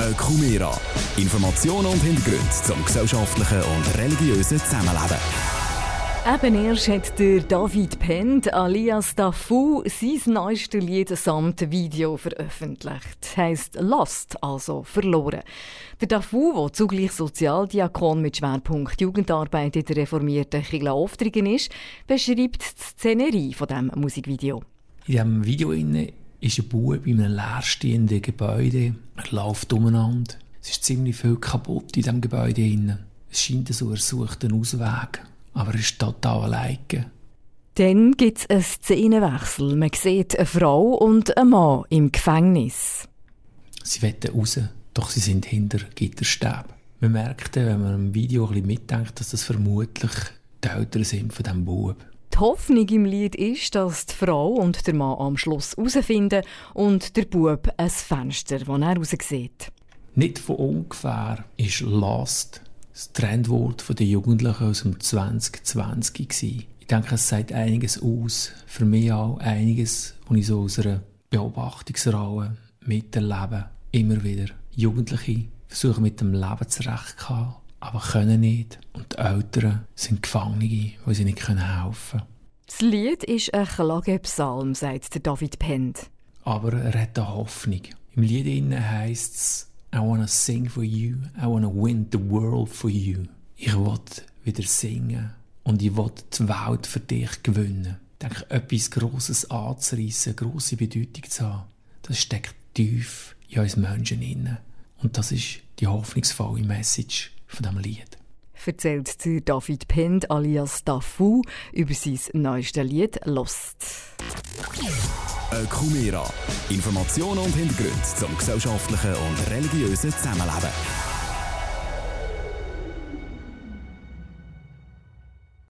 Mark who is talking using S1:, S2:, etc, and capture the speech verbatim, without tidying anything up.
S1: Ökumera. Informationen und Hintergründe zum gesellschaftlichen und religiösen Zusammenleben.
S2: Eben erst hat der David Pend alias Dafu sein neuestes Lied samt Video veröffentlicht. Heisst Lost, also verloren. Der Dafu, der zugleich Sozialdiakon mit Schwerpunkt Jugendarbeit in der reformierten Kirche Oftrigen ist, beschreibt die Szenerie von diesem Musikvideo.
S3: In diesem Video ist ein Bub in einem leerstehenden Gebäude. Er läuft umeinander. Es ist ziemlich viel kaputt in diesem Gebäude. Es scheint so, er sucht einen Ausweg. Aber er ist total alleine.
S2: Dann gibt es einen Szenenwechsel. Man sieht eine Frau und einen Mann im Gefängnis.
S3: Sie wollen raus, doch sie sind hinter Gitterstäben. Man merkt, wenn man im Video ein bisschen mitdenkt, dass das vermutlich die Eltern sind von diesem Bub.
S2: Die Hoffnung im Lied ist, dass die Frau und der Mann am Schluss herausfinden und der Bub ein Fenster, das er raus sieht.
S3: Nicht von ungefähr ist Lost das Trendwort der Jugendlichen aus dem zwanzig zwanzig war. Ich denke, es sagt einiges aus. Für mich auch einiges, was ich so aus einer Beobachtungsrolle miterlebe. Immer wieder. Jugendliche versuchen mit dem Leben zurechtzukommen, aber können nicht. Und die Eltern sind Gefangene, weil sie nicht helfen können.
S2: Das Lied ist ein Klagepsalm, sagt der David Pend.
S3: Aber er hat eine Hoffnung. Im Lied heisst es: I wanna sing for you, I wanna win the world for you. Ich will wieder singen und ich will die Welt für dich gewinnen. Ich denke, etwas Grosses anzureissen, grosse Bedeutung zu haben, das steckt tief in uns Menschen inne. Und das ist die hoffnungsvolle Message von diesem Lied.
S2: Erzählt der David Pend alias Dafu über sein neuestes Lied «Lost».
S1: Ökumera. Informationen und Hintergründe zum gesellschaftlichen und religiösen Zusammenleben.